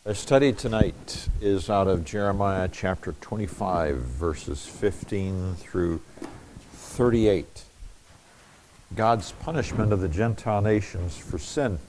Our study tonight is out of Jeremiah chapter 25, verses 15 through 38. God's punishment of the Gentile nations for sin.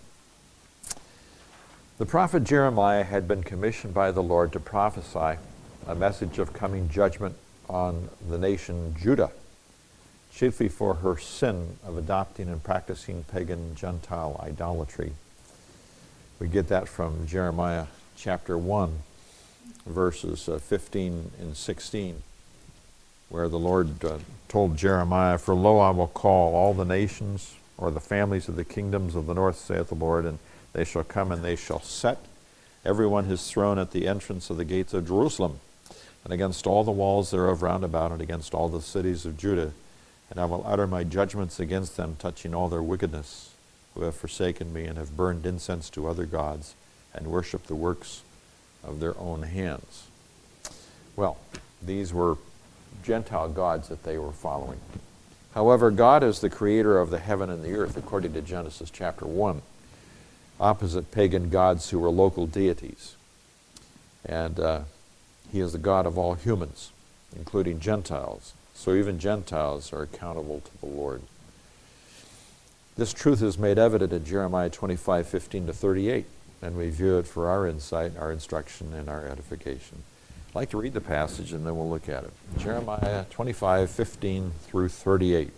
The prophet Jeremiah had been commissioned by the Lord to prophesy a message of coming judgment on the nation Judah, chiefly for her sin of adopting and practicing pagan Gentile idolatry. We get that from Jeremiah chapter 1, verses 15 and 16, where the Lord told Jeremiah, "For lo, I will call all the nations, or the families of the kingdoms of the north, saith the Lord, and they shall come, and they shall set everyone his throne at the entrance of the gates of Jerusalem, and against all the walls thereof round about, and against all the cities of Judah. And I will utter my judgments against them, touching all their wickedness, who have forsaken me, and have burned incense to other gods, and worship the works of their own hands." Well, these were Gentile gods that they were following. However, God is the creator of the heaven and the earth, according to Genesis chapter 1, opposite pagan gods who were local deities. And he is the God of all humans, including Gentiles. So even Gentiles are accountable to the Lord. This truth is made evident in Jeremiah 25, 15 to 38. And we view it for our insight, our instruction, and our edification. I'd like to read the passage, and then we'll look at it. Jeremiah 25, 15 through 38.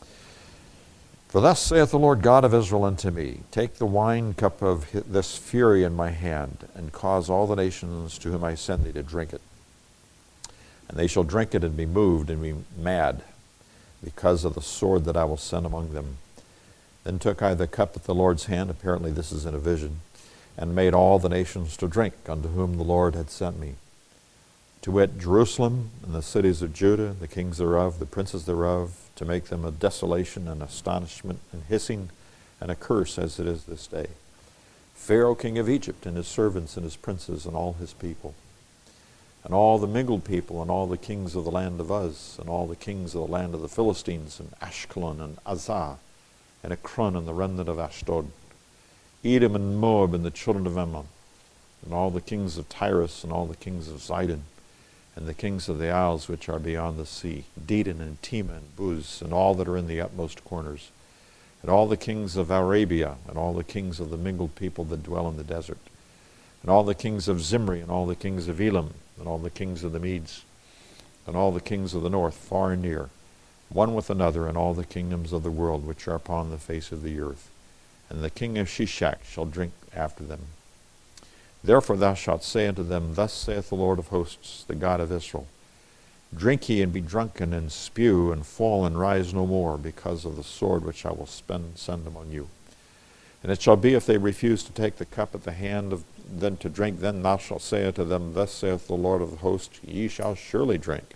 "For thus saith the Lord God of Israel unto me, Take the wine cup of this fury in my hand, and cause all the nations to whom I send thee to drink it. And they shall drink it and be moved and be mad, because of the sword that I will send among them. Then took I the cup at the Lord's hand," apparently this is in a vision, "and made all the nations to drink unto whom the Lord had sent me, to wit, Jerusalem and the cities of Judah, the kings thereof, the princes thereof, to make them a desolation and astonishment and hissing and a curse as it is this day. Pharaoh king of Egypt and his servants and his princes and all his people, and all the mingled people and all the kings of the land of Uz, and all the kings of the land of the Philistines, and Ashkelon and Azah, and Ekron and the remnant of Ashdod, Edom and Moab and the children of Ammon, and all the kings of Tyrus and all the kings of Zidon, and the kings of the isles which are beyond the sea, Dedan and Tema and Buz, and all that are in the utmost corners, and all the kings of Arabia, and all the kings of the mingled people that dwell in the desert, and all the kings of Zimri, and all the kings of Elam, and all the kings of the Medes, and all the kings of the north, far and near, one with another, and all the kingdoms of the world which are upon the face of the earth. And the king of Shishak shall drink after them. Therefore thou shalt say unto them, Thus saith the Lord of hosts, the God of Israel, Drink ye and be drunken, and spew, and fall, and rise no more, because of the sword which I will send among you. And it shall be, if they refuse to take the cup at the hand of them to drink, then thou shalt say unto them, Thus saith the Lord of hosts, Ye shall surely drink.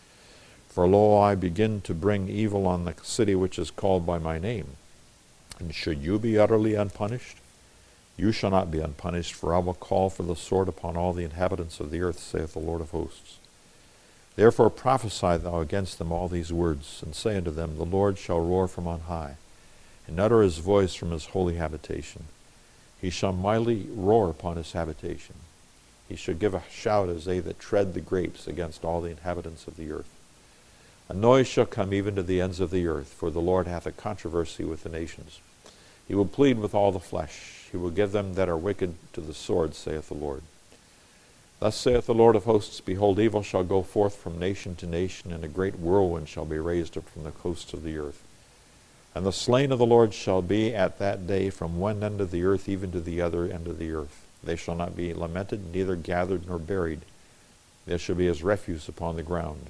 For lo, I begin to bring evil on the city which is called by my name. And should you be utterly unpunished? You shall not be unpunished, for I will call for the sword upon all the inhabitants of the earth, saith the Lord of hosts. Therefore prophesy thou against them all these words, and say unto them, The Lord shall roar from on high, and utter his voice from his holy habitation. He shall mightily roar upon his habitation. He shall give a shout as they that tread the grapes against all the inhabitants of the earth. A noise shall come even to the ends of the earth, for the Lord hath a controversy with the nations. He will plead with all the flesh. He will give them that are wicked to the sword, saith the Lord. Thus saith the Lord of hosts, Behold, evil shall go forth from nation to nation, and a great whirlwind shall be raised up from the coasts of the earth. And the slain of the Lord shall be at that day from one end of the earth even to the other end of the earth. They shall not be lamented, neither gathered nor buried. They shall be as refuse upon the ground.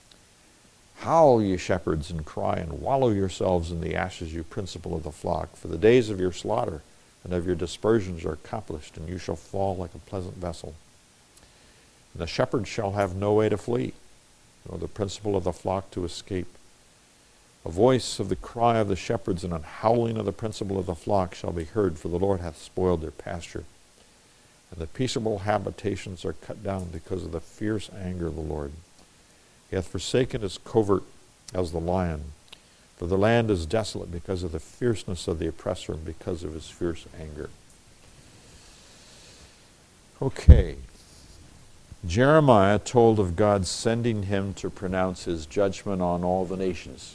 Howl, ye shepherds, and cry, and wallow yourselves in the ashes, you principal of the flock, for the days of your slaughter and of your dispersions are accomplished, and you shall fall like a pleasant vessel. And the shepherd shall have no way to flee, nor the principal of the flock to escape. A voice of the cry of the shepherds and a howling of the principal of the flock shall be heard, for the Lord hath spoiled their pasture. And the peaceable habitations are cut down because of the fierce anger of the Lord. He hath forsaken his covert as the lion, for the land is desolate because of the fierceness of the oppressor and because of his fierce anger. Okay. Jeremiah told of God sending him to pronounce his judgment on all the nations,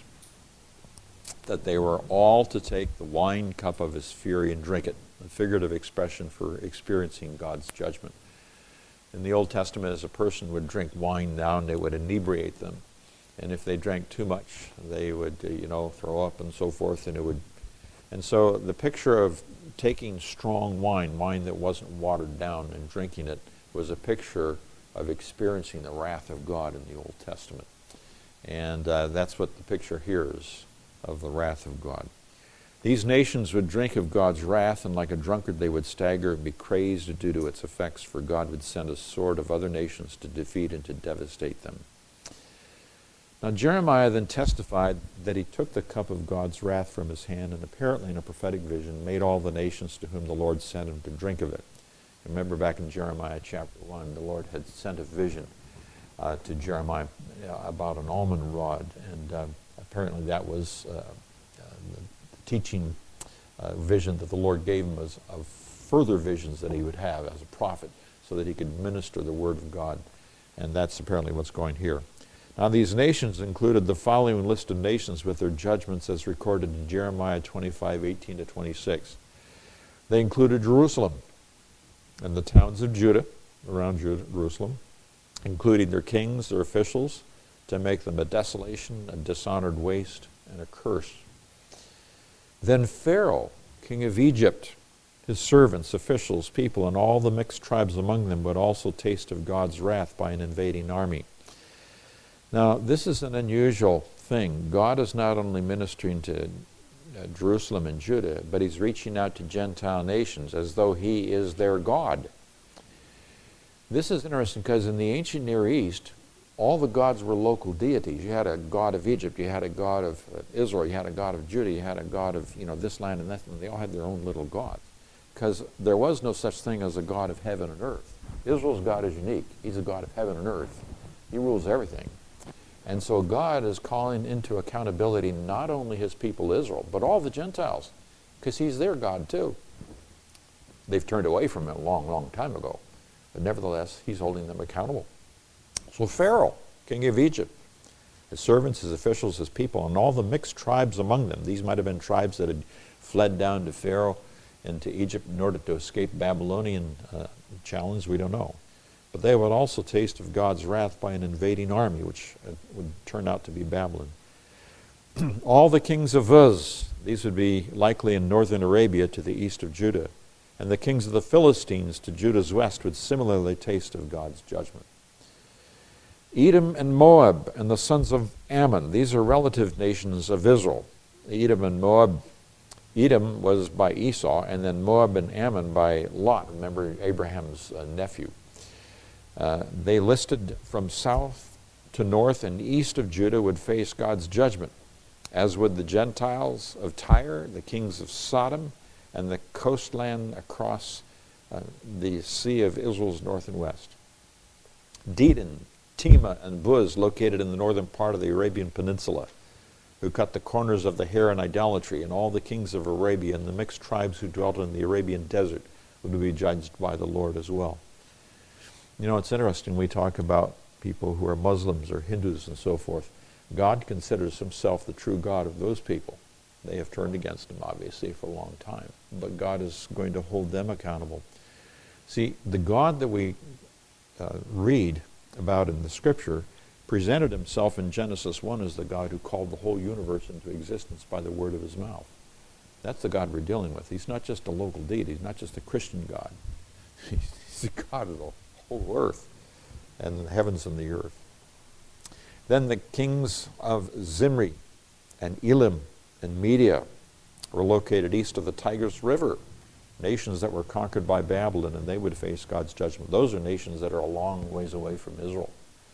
that they were all to take the wine cup of his fury and drink it, a figurative expression for experiencing God's judgment. In the Old Testament, as a person would drink wine down, they would inebriate them. And if they drank too much, they would, throw up and so forth, and so the picture of taking strong wine that wasn't watered down, and drinking it was a picture of experiencing the wrath of God in the Old Testament. And that's what the picture here is, of the wrath of God. These nations would drink of God's wrath, and like a drunkard they would stagger and be crazed due to its effects, for God would send a sword of other nations to defeat and to devastate them. Now Jeremiah then testified that he took the cup of God's wrath from his hand, and apparently in a prophetic vision made all the nations to whom the Lord sent him to drink of it. Remember back in Jeremiah chapter 1, the Lord had sent a vision to Jeremiah about an almond rod, and apparently that was the teaching vision that the Lord gave him as of further visions that he would have as a prophet, so that he could minister the word of God. And that's apparently what's going here. Now these nations included the following list of nations with their judgments as recorded in Jeremiah 25:18-26. They included Jerusalem and the towns of Judah, around Jerusalem, including their kings, their officials, to make them a desolation, a dishonored waste, and a curse. Then Pharaoh, king of Egypt, his servants, officials, people, and all the mixed tribes among them would also taste of God's wrath by an invading army. Now, this is an unusual thing. God is not only ministering to Jerusalem and Judah, but he's reaching out to Gentile nations as though he is their God. This is interesting because in the ancient Near East, all the gods were local deities. You had a god of Egypt, you had a god of Israel, you had a god of Judah, you had a god of this land and that, and they all had their own little god. Because there was no such thing as a God of heaven and earth. Israel's God is unique. He's a God of heaven and earth. He rules everything. And so God is calling into accountability not only his people Israel, but all the Gentiles, because he's their God too. They've turned away from him a long, long time ago. But nevertheless, he's holding them accountable. So Pharaoh, king of Egypt, his servants, his officials, his people, and all the mixed tribes among them. These might have been tribes that had fled down to Pharaoh and to Egypt in order to escape Babylonian challenge, we don't know. But they would also taste of God's wrath by an invading army, which would turn out to be Babylon. All the kings of Uz, these would be likely in northern Arabia to the east of Judah, and the kings of the Philistines to Judah's west would similarly taste of God's judgment. Edom and Moab and the sons of Ammon, these are relative nations of Israel. Edom and Moab, Edom was by Esau, and then Moab and Ammon by Lot, remember Abraham's nephew. They listed from south to north and east of Judah would face God's judgment, as would the Gentiles of Tyre, the kings of Sodom, and the coastland across the Sea of Israel's north and west. Dedan, Tema, and Buz, located in the northern part of the Arabian Peninsula, who cut the corners of the hair in idolatry, and all the kings of Arabia and the mixed tribes who dwelt in the Arabian desert would be judged by the Lord as well. You know, it's interesting, we talk about people who are Muslims or Hindus and so forth. God considers himself the true God of those people. They have turned against him, obviously, for a long time. But God is going to hold them accountable. See, the God that we read about in the Scripture presented himself in Genesis 1 as the God who called the whole universe into existence by the word of his mouth. That's the God we're dealing with. He's not just a local deity. He's not just a Christian God. He's the God of the whole earth and the heavens and the earth. Then the kings of Zimri and Elam and Media were located east of the Tigris River, nations that were conquered by Babylon, and they would face God's judgment. Those are nations that are a long ways away from Israel.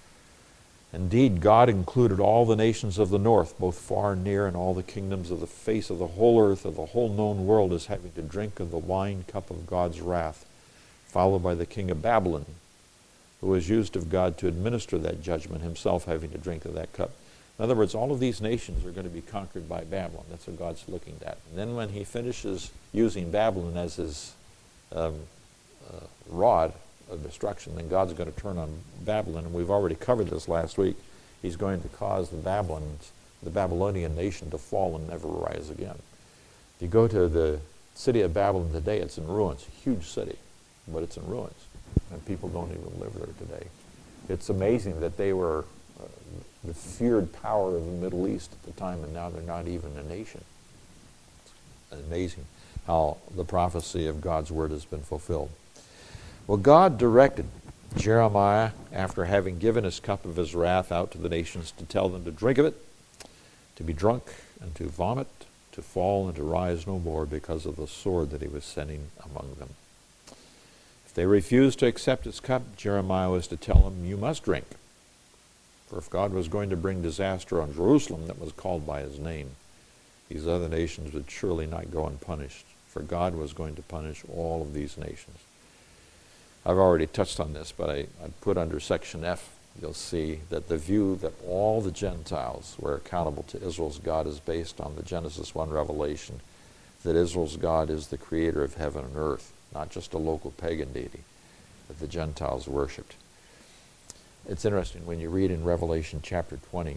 Indeed, God included all the nations of the north, both far and near, and all the kingdoms of the face of the whole earth, of the whole known world, as having to drink of the wine cup of God's wrath, followed by the king of Babylon, who was used of God to administer that judgment, himself having to drink of that cup. In other words, all of these nations are going to be conquered by Babylon. That's what God's looking at. And then when he finishes using Babylon as his rod of destruction, then God's going to turn on Babylon, and we've already covered this last week. He's going to cause the Babylonian nation to fall and never rise again. If you go to the city of Babylon today, it's in ruins, a huge city, but it's in ruins, and people don't even live there today. It's amazing that they were the feared power of the Middle East at the time, and now they're not even a nation. It's amazing how the prophecy of God's word has been fulfilled. Well, God directed Jeremiah, after having given his cup of his wrath out to the nations, to tell them to drink of it, to be drunk, and to vomit, to fall and to rise no more because of the sword that he was sending among them. If they refused to accept his cup, Jeremiah was to tell them, you must drink. For if God was going to bring disaster on Jerusalem that was called by his name, these other nations would surely not go unpunished, for God was going to punish all of these nations. I've already touched on this, but I put under section F, you'll see that the view that all the Gentiles were accountable to Israel's God is based on the Genesis 1 revelation that Israel's God is the creator of heaven and earth, not just a local pagan deity that the Gentiles worshipped. It's interesting when you read in Revelation chapter 20,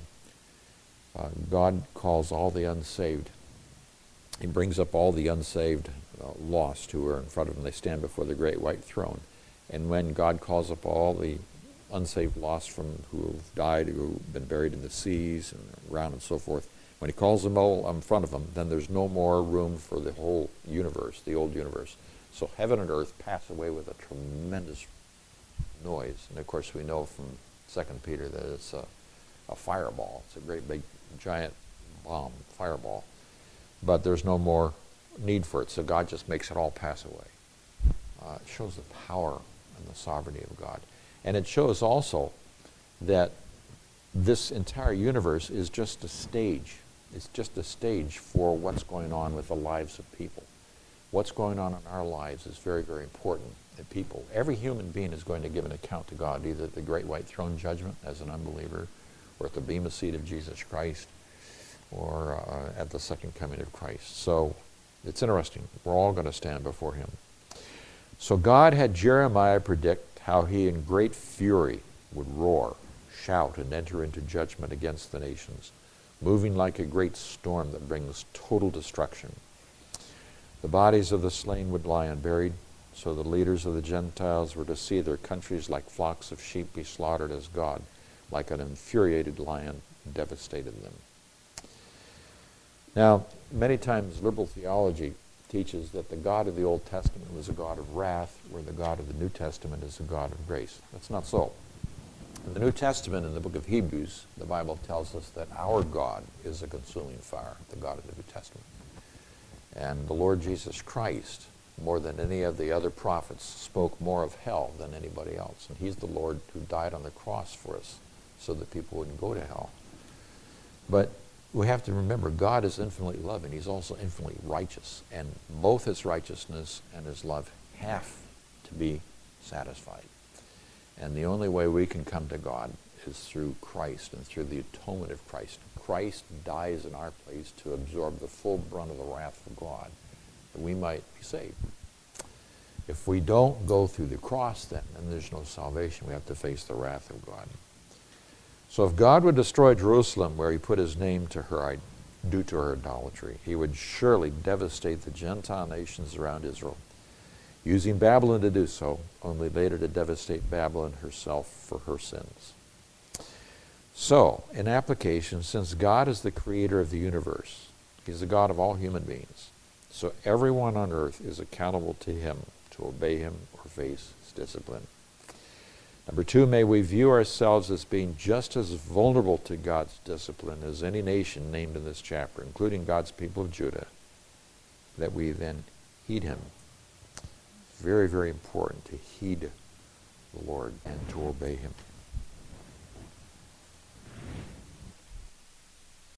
God calls all the unsaved. He brings up all the unsaved lost who are in front of him. They stand before the great white throne. And when God calls up all the unsaved lost from who have died, who have been buried in the seas and around and so forth, when he calls them all in front of him, then there's no more room for the whole universe, the old universe. So heaven and earth pass away with a tremendous noise. And of course we know from 2 Peter that it's a fireball. It's a great big giant bomb, fireball. But there's no more need for it, so God just makes it all pass away. It shows the power and the sovereignty of God. And it shows also that this entire universe is just a stage. It's just a stage for what's going on with the lives of people. What's going on in our lives is very, very important. People, every human being is going to give an account to God, either at the great white throne judgment as an unbeliever, or at the bema seat of Jesus Christ, or at the second coming of Christ. So it's interesting. We're all going to stand before him. So God had Jeremiah predict how he in great fury would roar, shout, and enter into judgment against the nations, moving like a great storm that brings total destruction. The bodies of the slain would lie unburied, so the leaders of the Gentiles were to see their countries like flocks of sheep be slaughtered as God, like an infuriated lion, devastated them. Now, many times liberal theology teaches that the God of the Old Testament was a God of wrath, where the God of the New Testament is a God of grace. That's not so. In the New Testament, in the book of Hebrews, the Bible tells us that our God is a consuming fire, the God of the New Testament. And the Lord Jesus Christ, more than any of the other prophets, spoke more of hell than anybody else. And he's the Lord who died on the cross for us so that people wouldn't go to hell. But we have to remember, God is infinitely loving. He's also infinitely righteous. And both his righteousness and his love have to be satisfied. And the only way we can come to God is through Christ and through the atonement of Christ. Christ dies in our place to absorb the full brunt of the wrath of God, that we might be saved. If we don't go through the cross, then there's no salvation. We have to face the wrath of God. So if God would destroy Jerusalem, where he put his name to her due to her idolatry, he would surely devastate the Gentile nations around Israel, using Babylon to do so, only later to devastate Babylon herself for her sins. So, in application, since God is the creator of the universe, he's the God of all human beings, so everyone on earth is accountable to him to obey him or face his discipline. Number two, may we view ourselves as being just as vulnerable to God's discipline as any nation named in this chapter, including God's people of Judah, that we then heed him. Very, very important to heed the Lord and to obey him.